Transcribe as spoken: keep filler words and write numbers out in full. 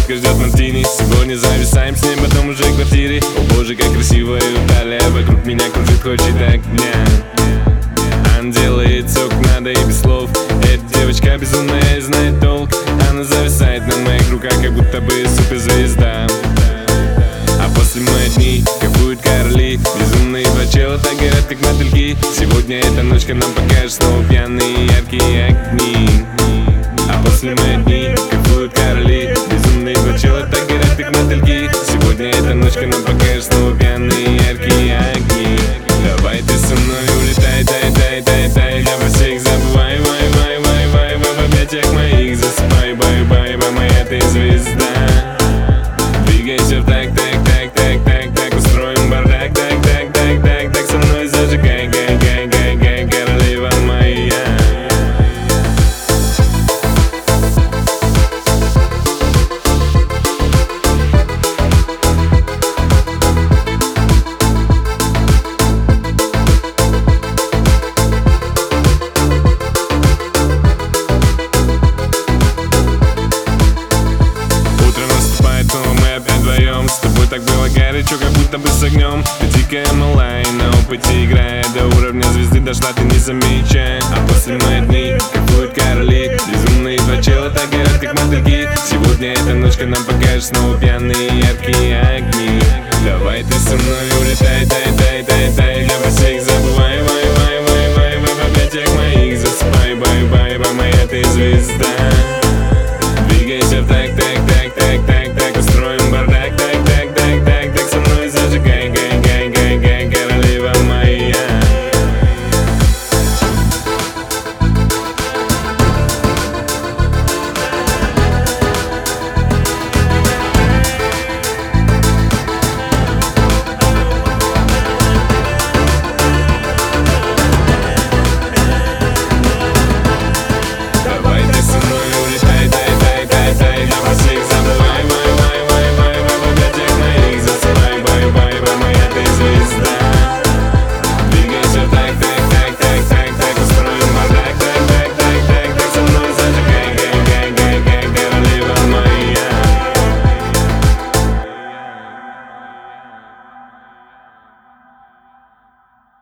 девочка ждет мартини. Сегодня зависаем с ней, потом уже в квартире. О боже, как красиво и далее вокруг меня кружит, хочет огня. Она делает все как надо и без слов. Эта девочка безумная и знает толк. Она зависает на моих руках, как будто бы суперзвезда. А после мы одни, кайфуют короли. Безумные два чела так горят, как мотыльки. Сегодня эта ночка нам покажет снова пьяные яркие огни. А после мы одни, кайфуют короли. Безумные два чела так горят, как мотыльки. Сегодня эта ночка нам покажет снова пьяные яркие огни. Давай ты со мной улетай, тай, тай, тай, тай. Я про всех забывай, вай, вай, вай, вай, вай. В объятиях моих засыпай, бай, бай, бай, моя ты звезда. Двигайся в так, так, так, так, так, так. Устроим бардак, так, так, так, так, так. Со мной зажигай, гай, гай, гай, гай, королева моя. С тобой так было горячо, как будто бы с огнем. Ты дикая малая, на опыте играя. До уровня звезды дошла, ты не замечая. А после мы одни, кайфуют короли. Безумные два чела так горят, как мотыльки. Сегодня эта ночка нам покажет снова пьяные яркие огни. Давай ты со мной улетай,